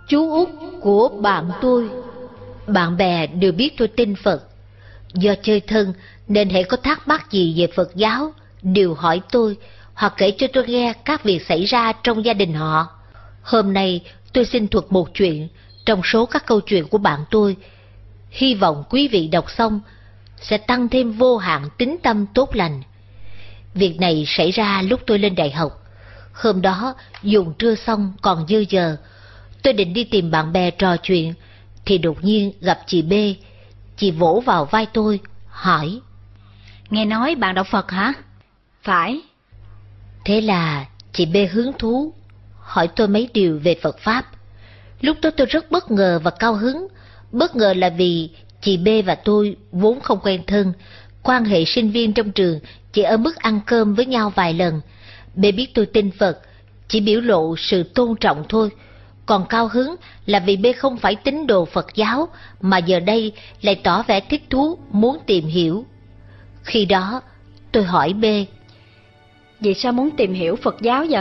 Chú út của bạn tôi. Bạn bè đều biết tôi tin Phật. Do chơi thân nên hễ có thắc mắc gì về Phật giáo đều hỏi tôi, hoặc kể cho tôi nghe các việc xảy ra trong gia đình họ. Hôm nay tôi xin thuật một chuyện trong số các câu chuyện của bạn tôi. Hy vọng quý vị đọc xong sẽ tăng thêm vô hạn tín tâm tốt lành. Việc này xảy ra lúc tôi lên đại học. Hôm đó dùng trưa xong còn dư giờ, tôi định đi tìm bạn bè trò chuyện thì đột nhiên gặp chị B. Chị vỗ vào vai tôi hỏi: Nghe nói bạn đạo Phật hả? Phải. Thế là chị B hứng thú hỏi tôi mấy điều về Phật Pháp. Lúc đó tôi rất bất ngờ và cao hứng. Bất ngờ là vì chị B và tôi vốn không quen thân, quan hệ sinh viên trong trường chỉ ở mức ăn cơm với nhau vài lần. B biết tôi tin Phật, chỉ biểu lộ sự tôn trọng thôi. Còn cao hứng là vì B không phải tín đồ Phật giáo, mà giờ đây lại tỏ vẻ thích thú muốn tìm hiểu. Khi đó tôi hỏi B: Vì sao muốn tìm hiểu Phật giáo vậy?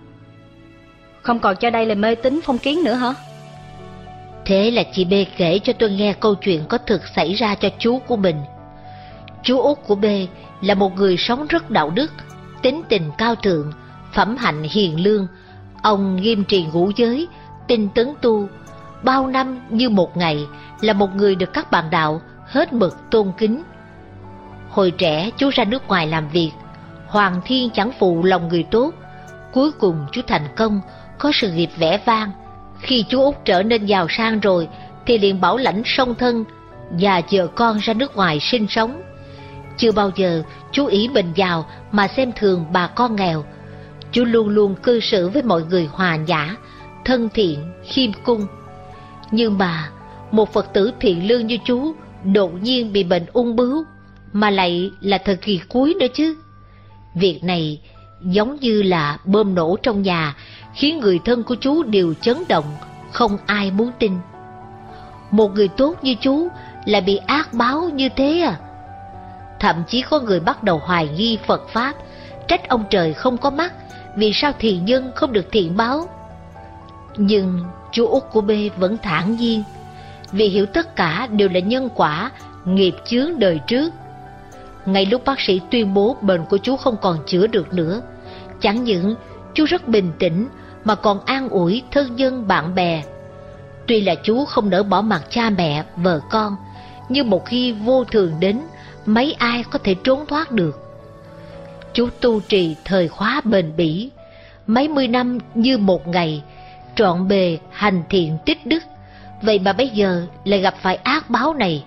Không còn cho đây là mê tín phong kiến nữa hả? Thế là chị B kể cho tôi nghe câu chuyện có thực xảy ra cho chú của mình. Chú út của B là một người sống rất đạo đức, tính tình cao thượng, phẩm hạnh hiền lương. Ông nghiêm trì ngũ giới, tinh tấn tu, bao năm như một ngày, là một người được các bạn đạo hết mực tôn kính. Hồi trẻ chú ra nước ngoài làm việc, hoàng thiên chẳng phụ lòng người tốt. Cuối cùng chú thành công, có sự nghiệp vẻ vang. Khi chú út trở nên giàu sang rồi thì liền bảo lãnh song thân và vợ con ra nước ngoài sinh sống. Chưa bao giờ chú ỷ mình giàu mà xem thường bà con nghèo. Chú luôn luôn cư xử với mọi người hòa nhã, thân thiện, khiêm cung. Nhưng mà một Phật tử thiện lương như chú đột nhiên bị bệnh ung bướu, mà lại là thời kỳ cuối nữa chứ. Việc này giống như là bom nổ trong nhà, khiến người thân của chú đều chấn động, không ai muốn tin. Một người tốt như chú lại bị ác báo như thế à? Thậm chí có người bắt đầu hoài nghi Phật Pháp, trách ông trời không có mắt, vì sao thiện nhân không được thiện báo. Nhưng chú út của B vẫn thản nhiên, vì hiểu tất cả đều là nhân quả, nghiệp chướng đời trước. Ngay lúc bác sĩ tuyên bố bệnh của chú không còn chữa được nữa, chẳng những chú rất bình tĩnh mà còn an ủi thân nhân bạn bè. Tuy là chú không nỡ bỏ mặc cha mẹ, vợ con, nhưng một khi vô thường đến, mấy ai có thể trốn thoát được. Chú tu trì thời khóa bền bỉ, mấy mươi năm như một ngày, trọn bề hành thiện tích đức. Vậy mà bây giờ lại gặp phải ác báo này.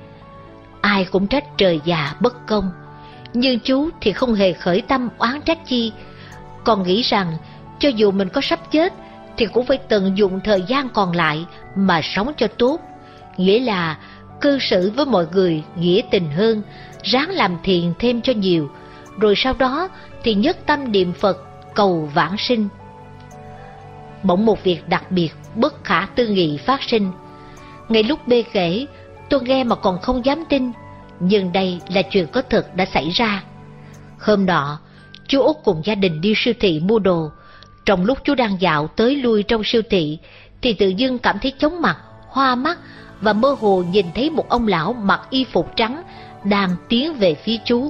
Ai cũng trách trời già bất công, nhưng chú thì không hề khởi tâm oán trách chi, còn nghĩ rằng cho dù mình có sắp chết thì cũng phải tận dụng thời gian còn lại mà sống cho tốt, nghĩa là cư xử với mọi người nghĩa tình hơn, ráng làm thiện thêm cho nhiều, rồi sau đó thì nhất tâm niệm Phật cầu vãng sinh. Bỗng một việc đặc biệt bất khả tư nghị phát sinh. Ngay lúc B kể, tôi nghe mà còn không dám tin, nhưng đây là chuyện có thật đã xảy ra. Hôm nọ, chú út cùng gia đình đi siêu thị mua đồ. Trong lúc chú đang dạo tới lui trong siêu thị thì tự dưng cảm thấy chóng mặt, hoa mắt và mơ hồ nhìn thấy một ông lão mặc y phục trắng đang tiến về phía chú.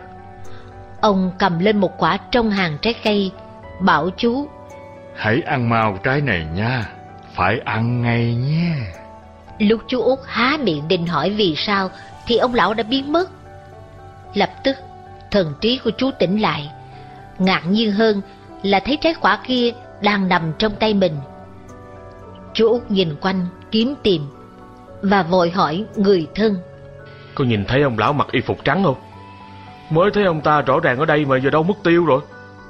Ông cầm lên một quả trong hàng trái cây, bảo chú: Hãy ăn mau trái này nha, phải ăn ngay nhé. Lúc chú út há miệng định hỏi vì sao thì ông lão đã biến mất. Lập tức thần trí của chú tỉnh lại. Ngạc nhiên hơn là thấy trái quả kia đang nằm trong tay mình. Chú út nhìn quanh kiếm tìm và vội hỏi người thân: Có nhìn thấy ông lão mặc y phục trắng không? Mới thấy ông ta rõ ràng ở đây mà giờ đâu mất tiêu rồi.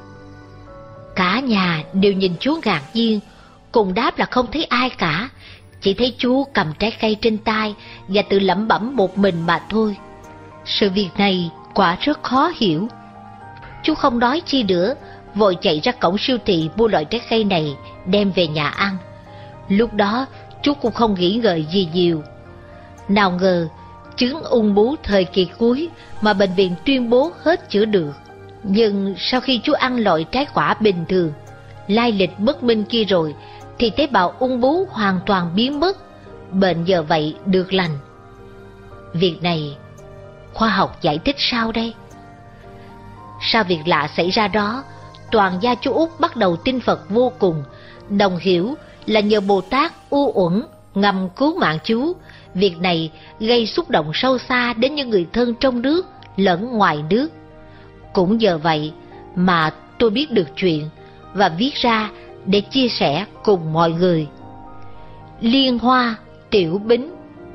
Cả nhà đều nhìn chú ngạc nhiên, cùng đáp là không thấy ai cả, chỉ thấy chú cầm trái cây trên tay và tự lẩm bẩm một mình mà thôi. Sự việc này quả rất khó hiểu. Chú không nói chi nữa, vội chạy ra cổng siêu thị mua loại trái cây này đem về nhà ăn. Lúc đó chú cũng không nghĩ ngợi gì nhiều. Nào ngờ chứng ung bướu thời kỳ cuối mà bệnh viện tuyên bố hết chữa được. Nhưng sau khi chú ăn loại trái quả bình thường, lai lịch bất minh kia rồi, thì tế bào ung bướu hoàn toàn biến mất, bệnh nhờ vậy được lành. Việc này khoa học giải thích sao đây? Sau việc lạ xảy ra đó, toàn gia chú Út bắt đầu tin Phật vô cùng, đồng hiểu là nhờ Bồ Tát u uẩn ngầm cứu mạng chú. Việc này gây xúc động sâu xa đến những người thân trong nước lẫn ngoài nước. Cũng nhờ vậy mà tôi biết được chuyện và viết ra để chia sẻ cùng mọi người. Liên Hoa Tiểu Bính.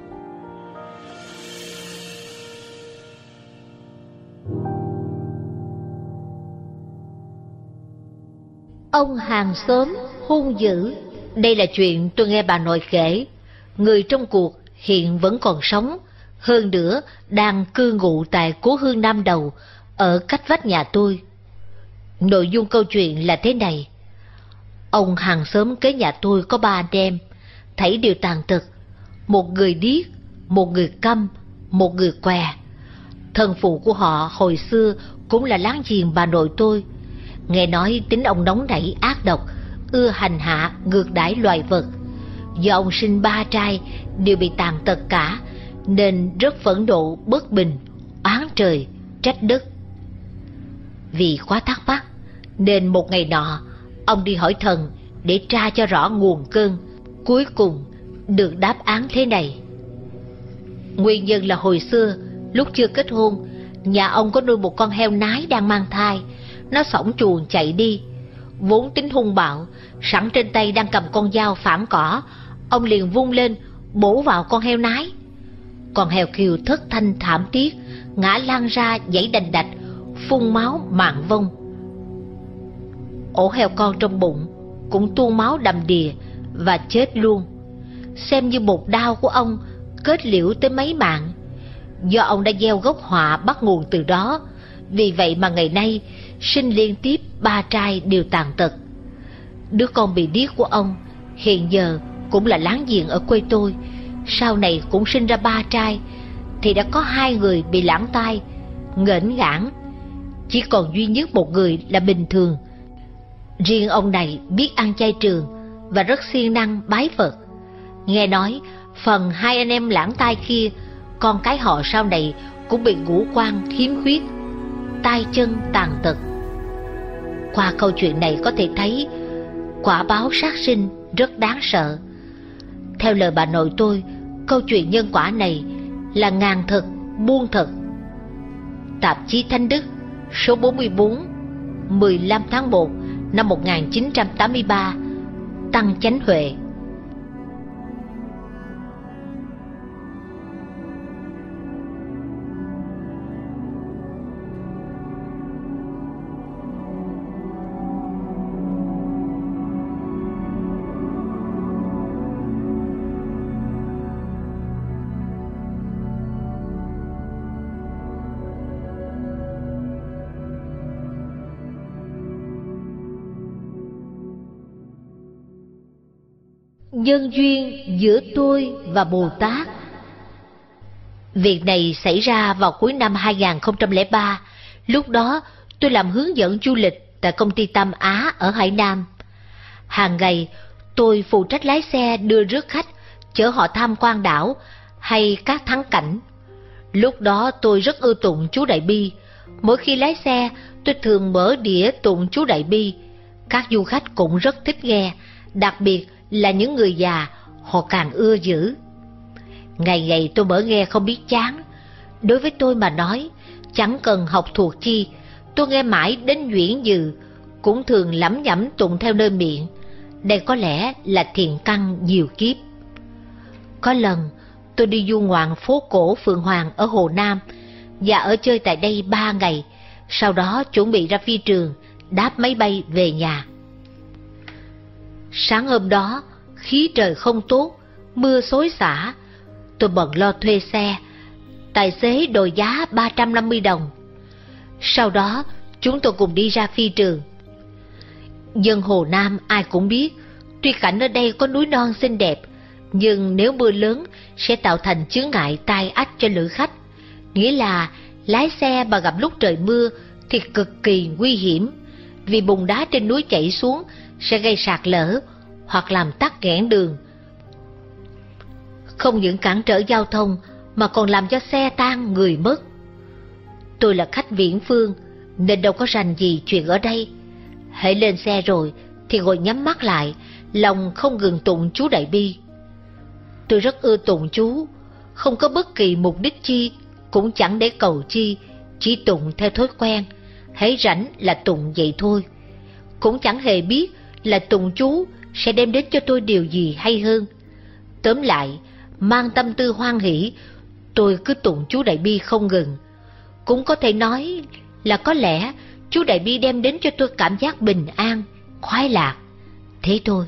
Ông hàng xóm hung dữ. Đây là chuyện tôi nghe bà nội kể. Người trong cuộc hiện vẫn còn sống, hơn nữa đang cư ngụ tại Cố Hương Nam Đầu, ở cách vách nhà tôi. Nội dung câu chuyện là thế này. Ông hàng xóm kế nhà tôi có 3 anh em, thảy đều tàn tật. Một người điếc, một người câm, một người què. Thân phụ của họ hồi xưa cũng là láng giềng bà nội tôi. Nghe nói tính ông nóng nảy ác độc, ưa hành hạ ngược đãi loài vật. Do ông sinh 3 trai đều bị tàn tật cả, nên rất phẫn nộ bất bình, oán trời trách đất. Vì quá thắc mắc nên một ngày nọ ông đi hỏi thần để tra cho rõ nguồn cơn. Cuối cùng được đáp án thế này. Nguyên nhân là hồi xưa lúc chưa kết hôn, nhà ông có nuôi một con heo nái đang mang thai. Nó xổng chuồng chạy đi, vốn tính hung bạo, sẵn trên tay đang cầm con dao phản cỏ, ông liền vung lên bổ vào con heo nái. Con heo kêu thất thanh thảm thiết, ngã lăn ra giãy đành đạch, phun máu mạng vong. Ổ heo con trong bụng cũng tuôn máu đầm đìa và chết luôn. Xem như một đau của ông kết liễu tới mấy mạng. Do ông đã gieo gốc họa bắt nguồn từ đó, vì vậy mà ngày nay sinh liên tiếp 3 trai đều tàn tật. Đứa con bị điếc của ông hiện giờ cũng là láng giềng ở quê tôi. Sau này cũng sinh ra 3 trai, thì đã có 2 người bị lãng tai, nghễnh ngãn. Chỉ còn duy nhất một người là bình thường. Riêng ông này biết ăn chay trường và rất siêng năng bái Phật. Nghe nói phần 2 anh em lãng tai kia, con cái họ sau này cũng bị ngũ quan khiếm khuyết, tay chân tàn tật. Qua câu chuyện này có thể thấy quả báo sát sinh rất đáng sợ. Theo lời bà nội tôi, câu chuyện nhân quả này là ngàn thật muôn thật. Tạp chí Thánh Đức số 44, 15 tháng 1 năm 1983, Tăng Chánh Huệ. Nhân duyên giữa tôi và Bồ Tát. Việc này xảy ra vào cuối năm 2003. Lúc đó tôi làm hướng dẫn du lịch tại công ty Tam Á ở Hải Nam. Hàng ngày tôi phụ trách lái xe đưa rước khách, chở họ tham quan đảo hay các thắng cảnh. Lúc đó tôi rất ưa tụng chú Đại Bi. Mỗi khi lái xe tôi thường mở đĩa tụng chú Đại Bi. Các du khách cũng rất thích nghe, đặc biệt là những người già, họ càng ưa dữ. Ngày ngày tôi mở nghe không biết chán. Đối với tôi mà nói, chẳng cần học thuộc chi, tôi nghe mãi đến nhuyễn dừ, cũng thường lẩm nhẩm tụng theo nơi miệng. Đây có lẽ là thiền căn nhiều kiếp. Có lần tôi đi du ngoạn phố cổ Phượng Hoàng ở Hồ Nam và ở chơi tại đây 3 ngày, sau đó chuẩn bị ra phi trường đáp máy bay về nhà. Sáng hôm đó, khí trời không tốt, mưa xối xả. Tôi bận lo thuê xe. Tài xế đòi giá 350 đồng. Sau đó, chúng tôi cùng đi ra phi trường. Dân Hồ Nam ai cũng biết, tuy cảnh ở đây có núi non xinh đẹp, nhưng nếu mưa lớn sẽ tạo thành chướng ngại tai ách cho lữ khách. Nghĩa là lái xe mà gặp lúc trời mưa thì cực kỳ nguy hiểm, vì bùn đá trên núi chảy xuống sẽ gây sạt lở hoặc làm tắc nghẽn đường. Không những cản trở giao thông mà còn làm cho xe tan người mất. Tôi là khách viễn phương nên đâu có rành gì chuyện ở đây. Hễ lên xe rồi thì ngồi nhắm mắt lại, lòng không ngừng tụng chú Đại Bi. Tôi rất ưa tụng chú, không có bất kỳ mục đích chi, cũng chẳng để cầu chi, chỉ tụng theo thói quen, hễ rảnh là tụng vậy thôi. Cũng chẳng hề biết là tụng chú sẽ đem đến cho tôi điều gì hay hơn. Tóm lại, mang tâm tư hoan hỷ, tôi cứ tụng chú Đại Bi không ngừng. Cũng có thể nói là có lẽ chú Đại Bi đem đến cho tôi cảm giác bình an, khoái lạc. Thế thôi.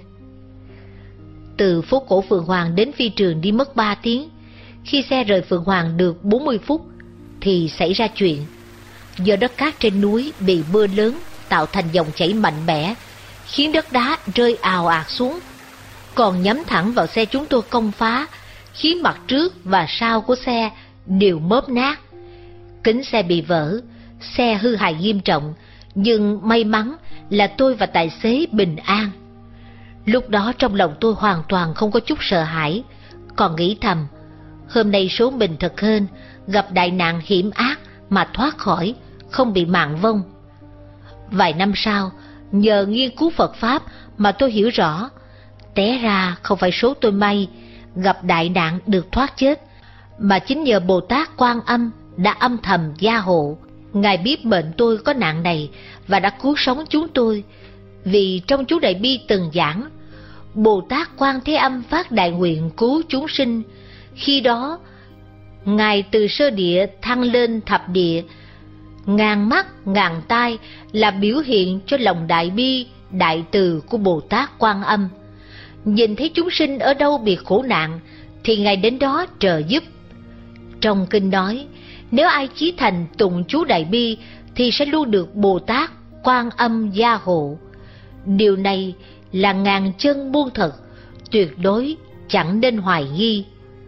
Từ phố cổ Phượng Hoàng đến phi trường đi mất 3 tiếng. Khi xe rời Phượng Hoàng được 40 phút thì xảy ra chuyện. Do đất cát trên núi bị mưa lớn tạo thành dòng chảy mạnh mẽ, khiến đất đá rơi ào ạt xuống, còn nhắm thẳng vào xe chúng tôi công phá, khiến mặt trước và sau của xe đều móp nát. Kính xe bị vỡ, xe hư hại nghiêm trọng, nhưng may mắn là tôi và tài xế bình an. Lúc đó trong lòng tôi hoàn toàn không có chút sợ hãi, còn nghĩ thầm, hôm nay số mình thật hên, gặp đại nạn hiểm ác mà thoát khỏi, không bị mạng vong. Vài năm sau, nhờ nghiên cứu Phật Pháp mà tôi hiểu rõ, té ra không phải số tôi may, gặp đại nạn được thoát chết, mà chính nhờ Bồ Tát Quan Âm đã âm thầm gia hộ. Ngài biết mệnh tôi có nạn này và đã cứu sống chúng tôi. Vì trong chú Đại Bi từng giảng, Bồ Tát Quan Thế Âm phát đại nguyện cứu chúng sinh. Khi đó, Ngài từ sơ địa thăng lên thập địa, ngàn mắt ngàn tai là biểu hiện cho lòng đại bi, đại từ của Bồ Tát Quan Âm. Nhìn thấy chúng sinh ở đâu bị khổ nạn thì Ngài đến đó trợ giúp. Trong kinh nói, nếu ai chí thành tụng chú Đại Bi thì sẽ luôn được Bồ Tát Quan Âm gia hộ. Điều này là ngàn chân muôn thật, tuyệt đối chẳng nên hoài nghi.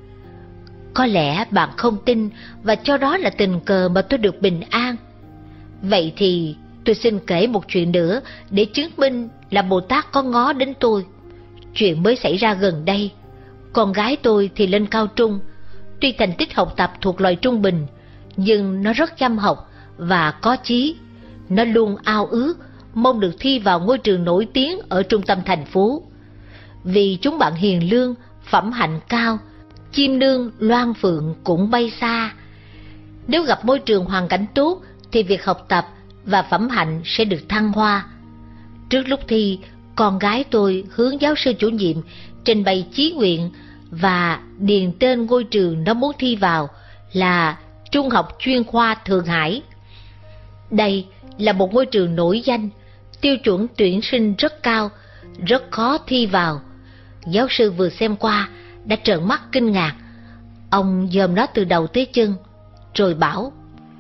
Có lẽ bạn không tin và cho đó là tình cờ mà tôi được bình an. Vậy thì tôi xin kể một chuyện nữa để chứng minh là Bồ Tát có ngó đến tôi. Chuyện mới xảy ra gần đây. Con gái tôi thì lên cao trung. Tuy thành tích học tập thuộc loại trung bình, nhưng nó rất chăm học và có chí. Nó luôn ao ước mong được thi vào ngôi trường nổi tiếng ở trung tâm thành phố. Vì chúng bạn hiền lương, phẩm hạnh cao, chim nương loan phượng cũng bay xa. Nếu gặp môi trường hoàn cảnh tốt thì việc học tập và phẩm hạnh sẽ được thăng hoa. Trước lúc thi, con gái tôi hướng giáo sư chủ nhiệm trình bày chí nguyện và điền tên ngôi trường nó muốn thi vào là Trung học chuyên khoa Thượng Hải. Đây là một ngôi trường nổi danh, tiêu chuẩn tuyển sinh rất cao, rất khó thi vào. Giáo sư vừa xem qua đã trợn mắt kinh ngạc. Ông dòm nó từ đầu tới chân, rồi bảo: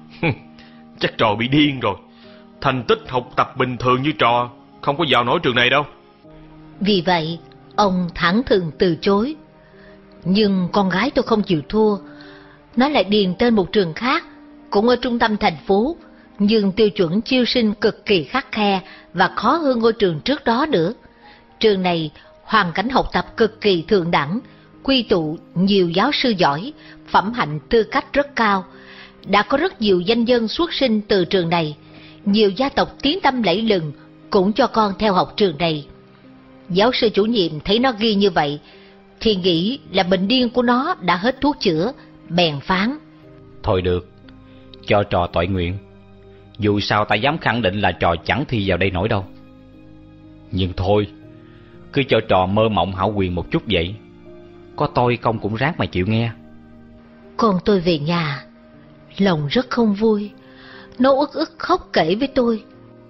Chắc trò bị điên rồi. Thành tích học tập bình thường như trò không có vào nổi trường này đâu. Vì vậy, ông thẳng thừng từ chối. Nhưng con gái tôi không chịu thua. Nó lại điền tên một trường khác, cũng ở trung tâm thành phố, nhưng tiêu chuẩn chiêu sinh cực kỳ khắt khe và khó hơn ngôi trường trước đó nữa. Trường này hoàn cảnh học tập cực kỳ thượng đẳng, quy tụ nhiều giáo sư giỏi, phẩm hạnh tư cách rất cao. Đã có rất nhiều danh dân xuất sinh từ trường này, nhiều gia tộc tiếng tăm lẫy lừng cũng cho con theo học trường này. Giáo sư chủ nhiệm thấy nó ghi như vậy thì nghĩ là bệnh điên của nó đã hết thuốc chữa, bèn phán: Thôi được, cho trò toại nguyện. Dù sao ta dám khẳng định là trò chẳng thi vào đây nổi đâu. Nhưng thôi, cứ cho trò mơ mộng hão quyền một chút vậy. Có tôi công cũng ráng mà chịu nghe. Con tôi về nhà, lòng rất không vui. Nó uất ức khóc kể với tôi: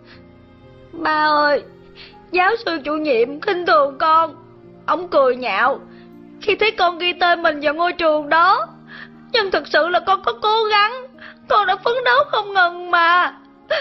Ba ơi, giáo sư chủ nhiệm khinh thường con. Ông cười nhạo khi thấy con ghi tên mình vào ngôi trường đó. Nhưng thực sự là con có cố gắng, con đã phấn đấu không ngừng mà.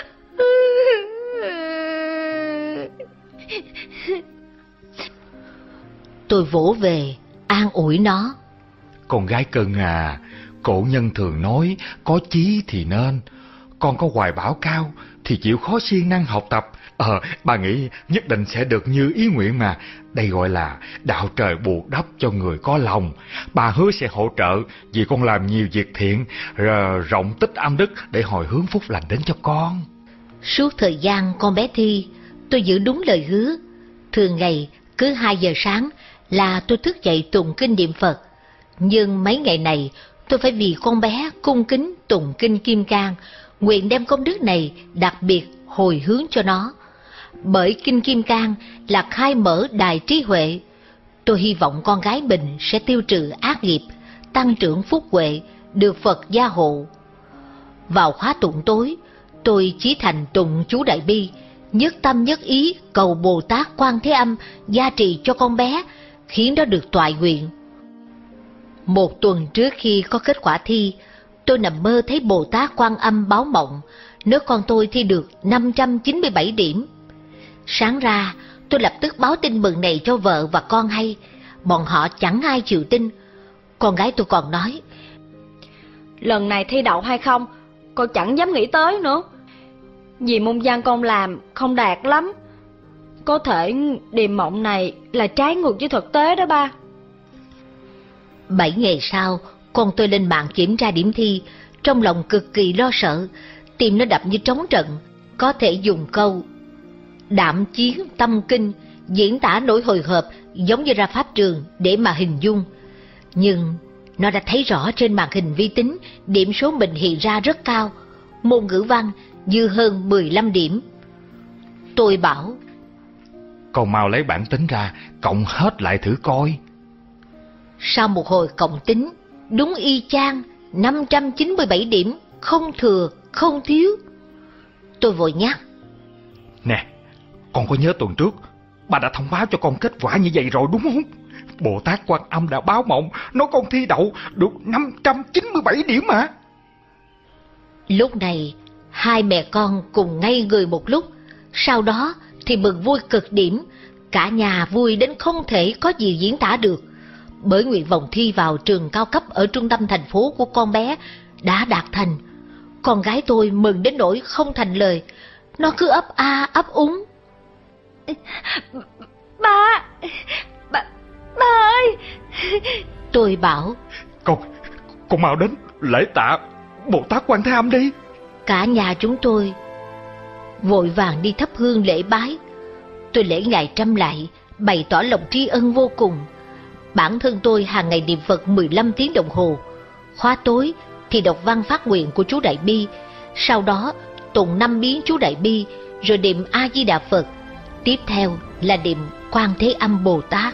Tôi vỗ về, an ủi nó: Con gái cưng à, cổ nhân thường nói có chí thì nên. Con có hoài bão cao thì chịu khó siêng năng học tập, Bà nghĩ nhất định sẽ được như ý nguyện mà. Đây gọi là đạo trời bù đắp cho người có lòng. Bà hứa sẽ hỗ trợ vì con làm nhiều việc thiện, rộng tích âm đức để hồi hướng phúc lành đến cho con. Suốt thời gian con bé Thi, tôi giữ đúng lời hứa. Thường ngày, cứ 2 giờ sáng là tôi thức dậy tụng kinh niệm Phật. Nhưng mấy ngày này, tôi phải vì con bé cung kính tụng kinh Kim Cang, nguyện đem công đức này đặc biệt hồi hướng cho nó. Bởi kinh Kim Cang là khai mở đài trí huệ. Tôi hy vọng con gái mình sẽ tiêu trừ ác nghiệp, tăng trưởng phúc huệ, được Phật gia hộ. Vào khóa tụng tối, tôi chí thành tụng chú Đại Bi, nhất tâm nhất ý cầu Bồ Tát Quan Thế Âm gia trì cho con bé, khiến nó được toại nguyện. 1 tuần trước khi có kết quả thi, tôi nằm mơ thấy Bồ Tát Quan Âm báo mộng, nếu con tôi thi được 597 điểm. Sáng ra, tôi lập tức báo tin mừng này cho vợ và con hay. Bọn họ chẳng ai chịu tin. Con gái tôi còn nói, lần này thi đậu hay không, con chẳng dám nghĩ tới nữa. Vì môn văn con làm không đạt lắm. Có thể điềm mộng này là trái ngược với thực tế đó ba. 7 ngày sau, con tôi lên mạng kiểm tra điểm thi, trong lòng cực kỳ lo sợ, tim nó đập như trống trận. Có thể dùng câu đạm chiến tâm kinh diễn tả nỗi hồi hộp giống như ra pháp trường để mà hình dung. Nhưng nó đã thấy rõ trên màn hình vi tính điểm số mình hiện ra rất cao, môn ngữ văn dư hơn 15 điểm. Tôi bảo, con mau lấy bảng tính ra, cộng hết lại thử coi. Sau một hồi cộng tính, đúng y chang 597 điểm, không thừa, không thiếu. Tôi vội nhắc, nè, con có nhớ tuần trước bà đã thông báo cho con kết quả như vậy rồi đúng không? Bồ Tát Quan Âm đã báo mộng, nói con thi đậu được 597 điểm mà. Lúc này, hai mẹ con cùng ngây người một lúc, sau đó thì mừng vui cực điểm, cả nhà vui đến không thể có gì diễn tả được. Bởi nguyện vọng thi vào trường cao cấp ở trung tâm thành phố của con bé đã đạt thành. Con gái tôi mừng đến nỗi không thành lời, nó cứ ấp a ấp úng. Ba ơi! Tôi bảo, con mau đến lễ tạ Bồ Tát Quan Thế Âm đi. Cả nhà chúng tôi vội vàng đi thắp hương lễ bái. Tôi lễ ngài trăm lại, bày tỏ lòng tri ân vô cùng. Bản thân tôi hàng ngày niệm Phật 15 tiếng đồng hồ. Khóa tối thì đọc văn phát nguyện của chú Đại Bi, sau đó tụng 5 biến chú Đại Bi, rồi niệm A Di Đà Phật. Tiếp theo là niệm Quan Thế Âm Bồ Tát.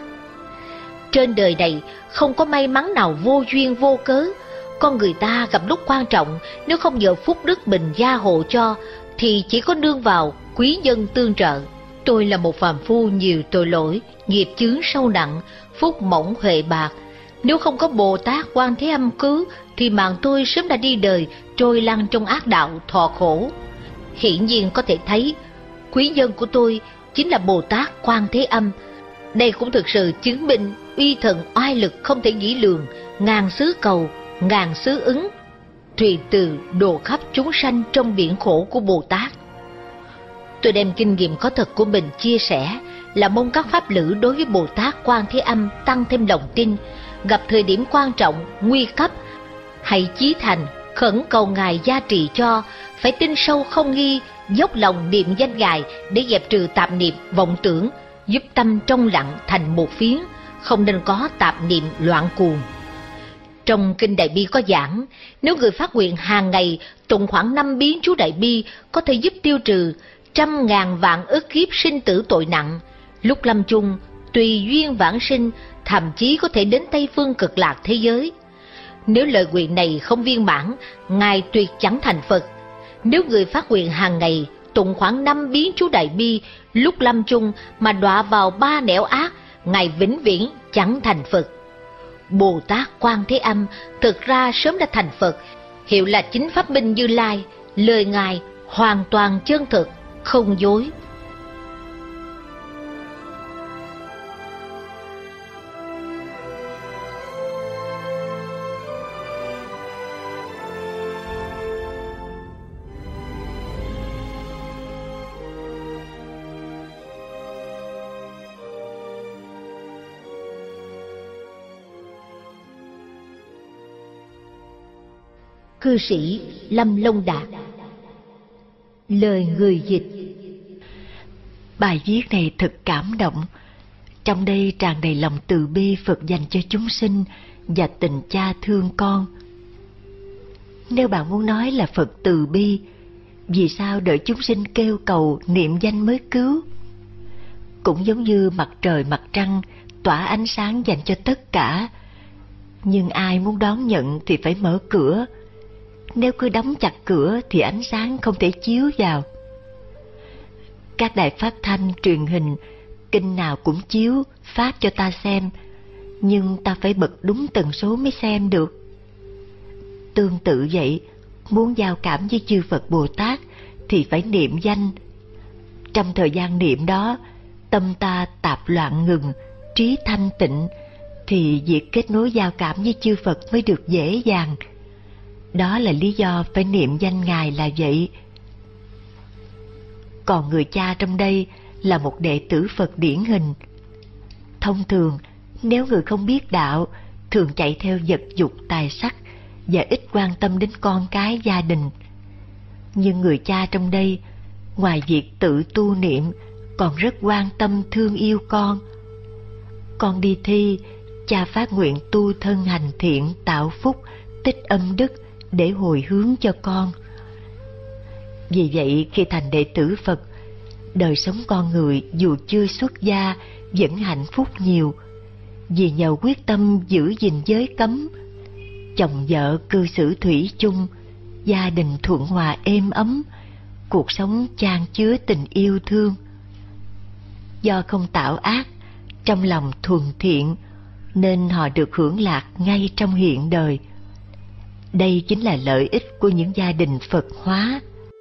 Trên đời này không có may mắn nào vô duyên vô cớ. Con người ta gặp lúc quan trọng, nếu không nhờ phúc đức mình gia hộ cho, thì chỉ có nương vào quý nhân tương trợ. Tôi là một phàm phu nhiều tội lỗi, nghiệp chướng sâu nặng, phúc mỏng huệ bạc. Nếu không có Bồ Tát Quan Thế Âm cứu, thì mạng tôi sớm đã đi đời, trôi lăn trong ác đạo thọ khổ. Hiển nhiên có thể thấy, quý nhân của tôi chính là Bồ Tát Quan Thế Âm. Đây cũng thực sự chứng minh uy thần oai lực không thể nghĩ lường, ngàn xứ cầu, ngàn xứ ứng, tùy từ độ khắp chúng sanh trong biển khổ của Bồ Tát. Tôi đem kinh nghiệm có thật của mình chia sẻ, là mong các pháp lữ đối với Bồ Tát Quan Thế Âm tăng thêm lòng tin, gặp thời điểm quan trọng, nguy cấp, hãy chí thành, khẩn cầu Ngài gia trì cho, phải tin sâu không nghi, dốc lòng niệm danh Ngài để dẹp trừ tạp niệm, vọng tưởng, giúp tâm trong lặng thành một phiến, không nên có tạp niệm loạn cuồng. Trong Kinh Đại Bi có giảng, nếu người phát nguyện hàng ngày tụng khoảng 5 biến chú Đại Bi có thể giúp tiêu trừ 100.000 vạn ức kiếp sinh tử tội nặng, lúc lâm chung tùy duyên vãng sinh, thậm chí có thể đến Tây Phương Cực Lạc thế giới. Nếu lời nguyện này không viên mãn, Ngài tuyệt chẳng thành Phật. Nếu người phát nguyện hàng ngày tụng khoảng 5 biến chú Đại Bi, lúc lâm chung mà đọa vào 3 nẻo ác, Ngài vĩnh viễn chẳng thành Phật. Bồ Tát Quan Thế Âm thực ra sớm đã thành Phật, hiệu là chính pháp minh Như Lai, lời Ngài hoàn toàn chân thực, không dối. cư sĩ Lâm Long Đạt. Lời người dịch. Bài viết này thật cảm động. Trong đây tràn đầy lòng từ bi Phật dành cho chúng sinh và tình cha thương con. Nếu bạn muốn nói là Phật từ bi, vì sao đợi chúng sinh kêu cầu niệm danh mới cứu? Cũng giống như mặt trời mặt trăng tỏa ánh sáng dành cho tất cả, nhưng ai muốn đón nhận thì phải mở cửa. Nếu cứ đóng chặt cửa thì ánh sáng không thể chiếu vào. Các đài phát thanh, truyền hình, kinh nào cũng chiếu, phát cho ta xem, nhưng ta phải bật đúng tần số mới xem được. Tương tự vậy, muốn giao cảm với chư Phật Bồ Tát thì phải niệm danh. Trong thời gian niệm đó, tâm ta tạp loạn ngừng, trí thanh tịnh, thì việc kết nối giao cảm với chư Phật mới được dễ dàng. Đó là lý do phải niệm danh Ngài là vậy. Còn người cha trong đây là một đệ tử Phật điển hình. Thông thường, nếu người không biết đạo, thường chạy theo vật dục tài sắc và ít quan tâm đến con cái gia đình. Nhưng người cha trong đây, ngoài việc tự tu niệm, còn rất quan tâm thương yêu con. Con đi thi, cha phát nguyện tu thân hành thiện, tạo phúc, tích âm đức để hồi hướng cho con. Vì vậy, khi thành đệ tử Phật, đời sống con người dù chưa xuất gia vẫn hạnh phúc nhiều, vì nhờ quyết tâm giữ gìn giới cấm, chồng vợ cư xử thủy chung, gia đình thuận hòa êm ấm, cuộc sống chan chứa tình yêu thương. Do không tạo ác, trong lòng thuần thiện, nên họ được hưởng lạc ngay trong hiện đời. Đây chính là lợi ích của những gia đình Phật hóa.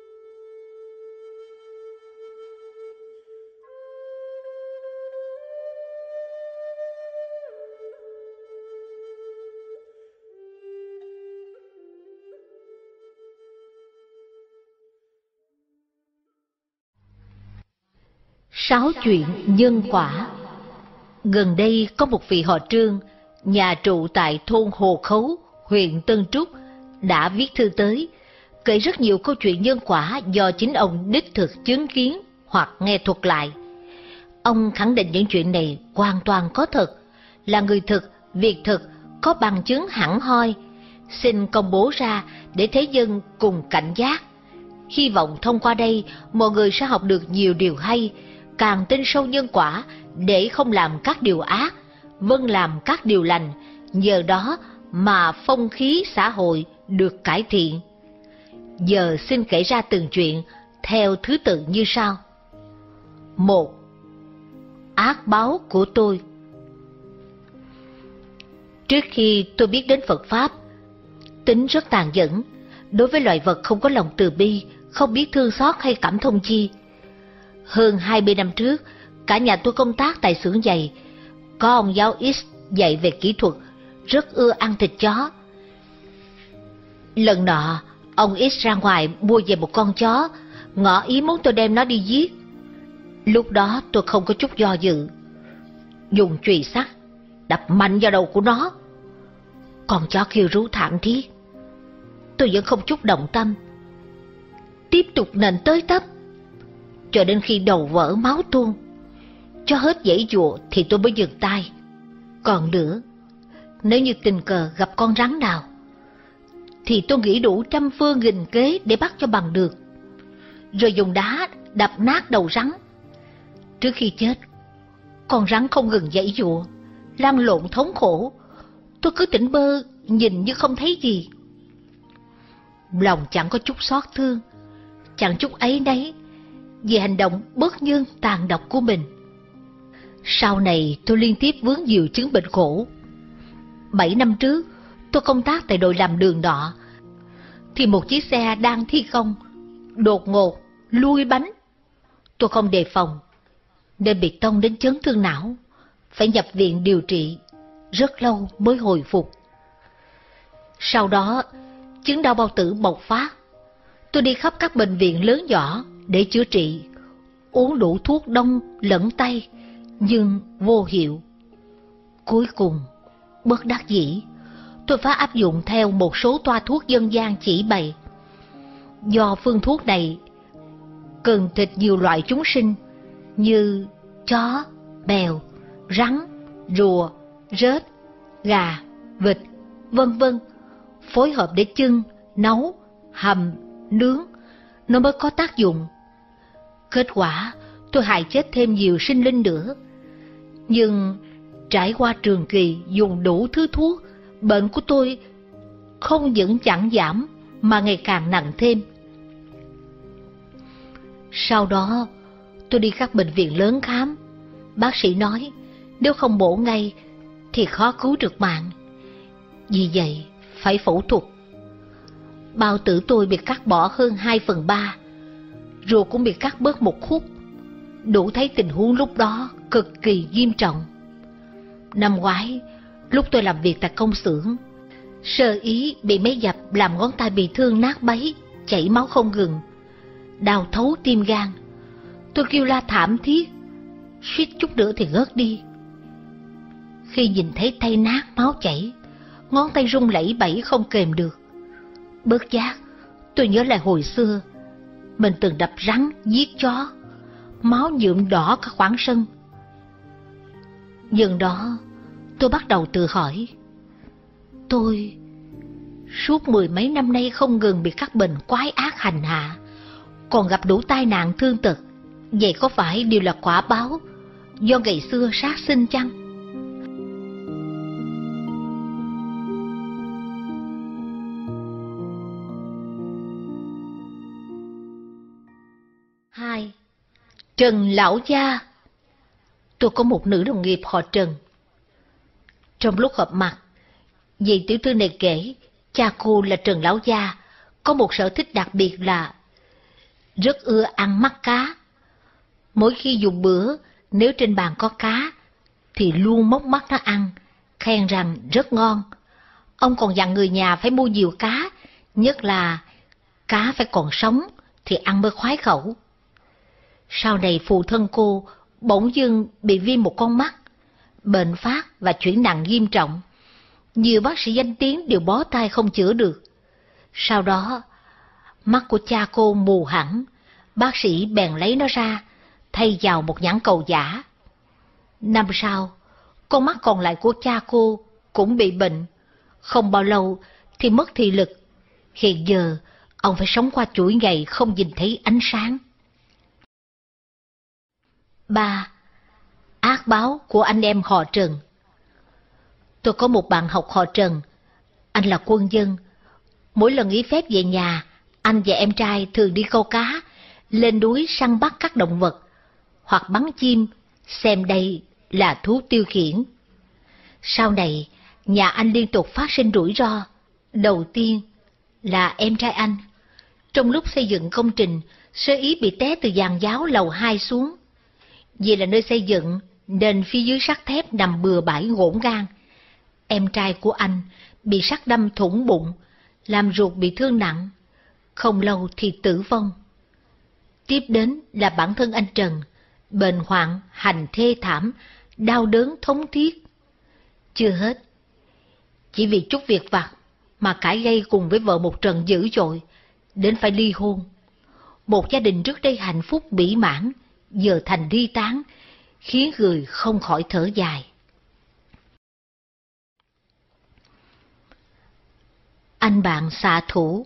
Sáu chuyện nhân quả. Gần đây có một vị họ Trương, nhà trụ tại thôn Hồ Khấu, huyện Tân Trúc, đã viết thư tới, kể rất nhiều câu chuyện nhân quả do chính ông đích thực chứng kiến hoặc nghe thuật lại. Ông khẳng định những chuyện này hoàn toàn có thật, là người thực, việc thực, có bằng chứng hẳn hoi, xin công bố ra để thế dân cùng cảnh giác. Hy vọng thông qua đây mọi người sẽ học được nhiều điều hay, càng tin sâu nhân quả để không làm các điều ác, vâng làm các điều lành, nhờ đó mà phong khí xã hội được cải thiện. Giờ xin kể ra từng chuyện theo thứ tự như sau. 1. Ác báo của tôi. Trước khi tôi biết đến Phật Pháp, tính rất tàn nhẫn, đối với loài vật không có lòng từ bi, không biết thương xót hay cảm thông chi. Hơn 20 năm trước, cả nhà tôi công tác tại xưởng giày. Có ông giáo X dạy về kỹ thuật, rất ưa ăn thịt chó. Lần nọ, ông X ra ngoài mua về một con chó, ngỏ ý muốn tôi đem nó đi giết. Lúc đó tôi không có chút do dự, dùng chùy sắt đập mạnh vào đầu của nó. Con chó kêu rú thảm thiết. Tôi vẫn không chút động tâm, tiếp tục nện tới tấp, cho đến khi đầu vỡ máu tuôn. Cho hết giãy giụa thì tôi mới dừng tay. Còn nữa, nếu như tình cờ gặp con rắn nào, thì tôi nghĩ đủ trăm phương nghìn kế để bắt cho bằng được, rồi dùng đá đập nát đầu rắn. Trước khi chết, con rắn không ngừng giãy giụa, lăn lộn thống khổ. Tôi cứ tỉnh bơ, nhìn như không thấy gì. Lòng chẳng có chút xót thương, chẳng chút áy náy vì hành động bất nhân tàn độc của mình. Sau này tôi liên tiếp vướng nhiều chứng bệnh khổ. 7 năm trước, tôi công tác tại đội làm đường nọ, thì một chiếc xe đang thi công đột ngột lui bánh. Tôi không đề phòng nên bị tông đến chấn thương não, phải nhập viện điều trị, rất lâu mới hồi phục. Sau đó, chứng đau bao tử bộc phát. Tôi đi khắp các bệnh viện lớn nhỏ để chữa trị, uống đủ thuốc đông lẫn tây, nhưng vô hiệu. Cuối cùng, bất đắc dĩ, tôi phải áp dụng theo một số toa thuốc dân gian chỉ bày. Do phương thuốc này cần thịt nhiều loại chúng sinh như chó, mèo, rắn, rùa, rết, gà, vịt, vân vân, phối hợp để chưng, nấu, hầm, nướng, nó mới có tác dụng. Kết quả, tôi hại chết thêm nhiều sinh linh nữa. Nhưng trải qua trường kỳ dùng đủ thứ thuốc, bệnh của tôi không những chẳng giảm mà ngày càng nặng thêm. Sau đó, tôi đi các bệnh viện lớn khám. Bác sĩ nói nếu không mổ ngay thì khó cứu được mạng. Vì vậy, phải phẫu thuật. Bao tử tôi bị cắt bỏ hơn 2/3, ruột cũng bị cắt bớt một khúc. Đủ thấy tình huống lúc đó cực kỳ nghiêm trọng. Năm ngoái, lúc tôi làm việc tại công xưởng, sơ ý bị máy dập làm ngón tay bị thương nát bấy, chảy máu không ngừng, đau thấu tim gan. Tôi kêu la thảm thiết, suýt chút nữa thì ngất đi. Khi nhìn thấy tay nát máu chảy, ngón tay run lẩy bẩy không kềm được. Bất giác, tôi nhớ lại hồi xưa, mình từng đập rắn, giết chó, máu nhuộm đỏ cả khoảng sân. Dần đó, tôi bắt đầu tự hỏi, tôi suốt 10 mấy năm nay không ngừng bị các bệnh quái ác hành hạ, còn gặp đủ tai nạn thương tật, vậy có phải đều là quả báo do ngày xưa sát sinh chăng? Hai, Trần lão gia. Tôi có một nữ đồng nghiệp họ Trần. Trong lúc họp mặt, vị tiểu thư này kể cha cô là Trần lão gia có một sở thích đặc biệt là rất ưa ăn mắt cá. Mỗi khi dùng bữa, nếu trên bàn có cá thì luôn móc mắt nó ăn, khen rằng rất ngon. Ông còn dặn người nhà phải mua nhiều cá, nhất là cá phải còn sống thì ăn mới khoái khẩu. Sau này phụ thân cô bỗng dưng bị viêm một con mắt, bệnh phát và chuyển nặng nghiêm trọng. Nhiều bác sĩ danh tiếng đều bó tay không chữa được. Sau đó, mắt của cha cô mù hẳn, bác sĩ bèn lấy nó ra, thay vào một nhãn cầu giả. Năm sau, con mắt còn lại của cha cô cũng bị bệnh. Không bao lâu thì mất thị lực. Hiện giờ, ông phải sống qua chuỗi ngày không nhìn thấy ánh sáng. 3. Ác báo của anh em họ Trần. Tôi có một bạn học họ Trần. Anh là quân dân. Mỗi lần nghỉ phép về nhà, anh và em trai thường đi câu cá, lên núi săn bắt các động vật, hoặc bắn chim, xem đây là thú tiêu khiển. Sau này, nhà anh liên tục phát sinh rủi ro. Đầu tiên là em trai anh. Trong lúc xây dựng công trình, sơ ý bị té từ giàn giáo lầu 2 xuống. Vì là nơi xây dựng nên phía dưới sắt thép nằm bừa bãi ngổn ngang. Em trai của anh bị sắt đâm thủng bụng, làm ruột bị thương nặng, không lâu thì tử vong. Tiếp đến là bản thân anh Trần, bệnh hoạn hành thê thảm, đau đớn thống thiết. Chưa hết, chỉ vì chút việc vặt mà cãi gây cùng với vợ một trận dữ dội, đến phải ly hôn. Một gia đình trước đây hạnh phúc mỹ mãn, giờ thành ly tán, khiến người không khỏi thở dài. Anh bạn xạ thủ.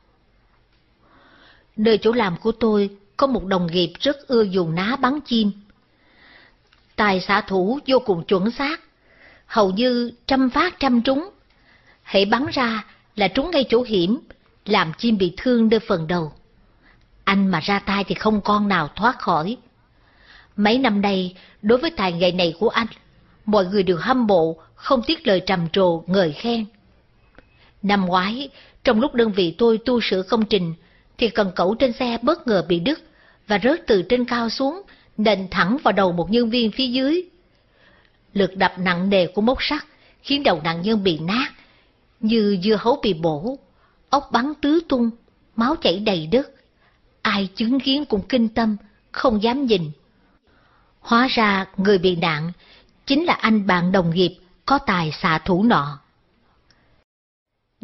Nơi chỗ làm của tôi có một đồng nghiệp rất ưa dùng ná bắn chim. Tài xạ thủ vô cùng chuẩn xác, hầu như trăm phát trăm trúng. Hễ bắn ra là trúng ngay chỗ hiểm, làm chim bị thương nơi phần đầu. Anh mà ra tay thì không con nào thoát khỏi. Mấy năm nay, đối với tài nghệ này của anh, mọi người đều hâm mộ, không tiếc lời trầm trồ, ngợi khen. Năm ngoái, trong lúc đơn vị tôi tu sửa công trình, thì cần cẩu trên xe bất ngờ bị đứt và rớt từ trên cao xuống, nện thẳng vào đầu một nhân viên phía dưới. Lực đập nặng nề của móc sắt khiến đầu nạn nhân bị nát, như dưa hấu bị bổ, ốc bắn tứ tung, máu chảy đầy đất. Ai chứng kiến cũng kinh tâm, không dám nhìn. Hóa ra người bị nạn chính là anh bạn đồng nghiệp có tài xạ thủ nọ.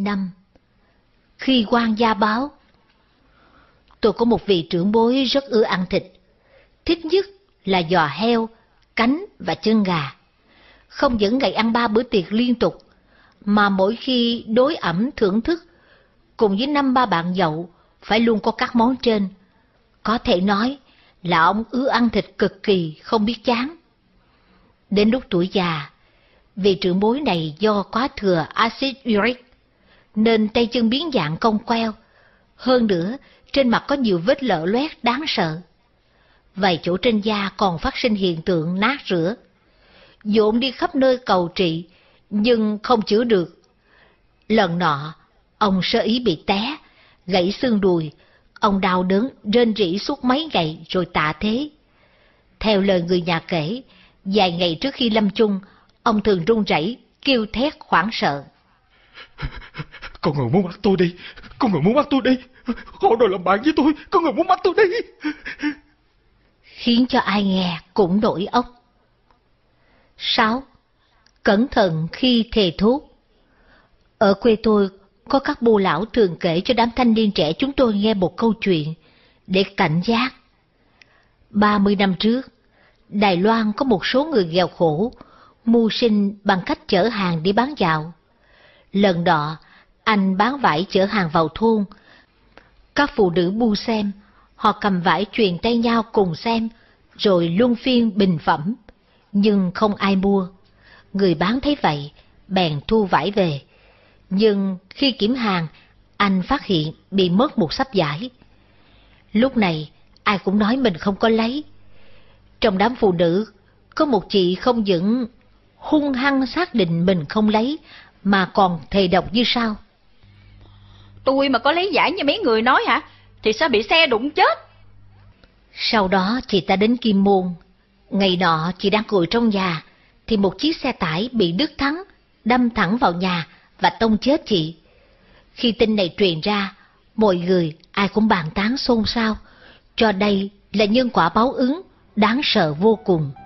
5. Khi quan gia báo. Tôi có một vị trưởng bối rất ưa ăn thịt, thích nhất là giò heo, cánh và chân gà. Không những ngày ăn 3 bữa tiệc liên tục, mà mỗi khi đối ẩm thưởng thức, cùng với 5-3 bạn nhậu, phải luôn có các món trên. Có thể nói là ông ưa ăn thịt cực kỳ, không biết chán. Đến lúc tuổi già, vị trưởng bối này do quá thừa axit uric, nên tay chân biến dạng cong queo. Hơn nữa, trên mặt có nhiều vết lở loét đáng sợ. Vài chỗ trên da còn phát sinh hiện tượng nát rữa. Dồn đi khắp nơi cầu trị, nhưng không chữa được. Lần nọ, ông sơ ý bị té, gãy xương đùi. Ông đau đớn, rên rỉ suốt mấy ngày rồi tạ thế. Theo lời người nhà kể, vài ngày trước khi lâm chung, ông thường run rẩy, kêu thét hoảng sợ. Con người muốn bắt tôi đi, con người muốn bắt tôi đi. Họ đòi làm bạn với tôi, con người muốn bắt tôi đi. Khiến cho ai nghe cũng nổi óc. 6. Cẩn thận khi thề thuốc. Ở quê tôi, có các bô lão thường kể cho đám thanh niên trẻ chúng tôi nghe một câu chuyện để cảnh giác. 30 năm trước, Đài Loan có một số người nghèo khổ, mưu sinh bằng cách chở hàng đi bán dạo. Lần đó, anh bán vải chở hàng vào thôn. Các phụ nữ bu xem, họ cầm vải truyền tay nhau cùng xem, rồi luân phiên bình phẩm, nhưng không ai mua. Người bán thấy vậy, bèn thu vải về. Nhưng khi kiểm hàng, anh phát hiện bị mất một xấp vải. Lúc này, ai cũng nói mình không có lấy. Trong đám phụ nữ, có một chị không những hung hăng xác định mình không lấy, mà còn thề độc như sau. Tôi mà có lấy vải như mấy người nói hả, thì sao bị xe đụng chết. Sau đó chị ta đến Kim Môn. Ngày nọ chị đang ngồi trong nhà, thì một chiếc xe tải bị đứt thắng, đâm thẳng vào nhà và tông chết chị. Khi tin này truyền ra, mọi người ai cũng bàn tán xôn xao, cho đây là nhân quả báo ứng đáng sợ vô cùng.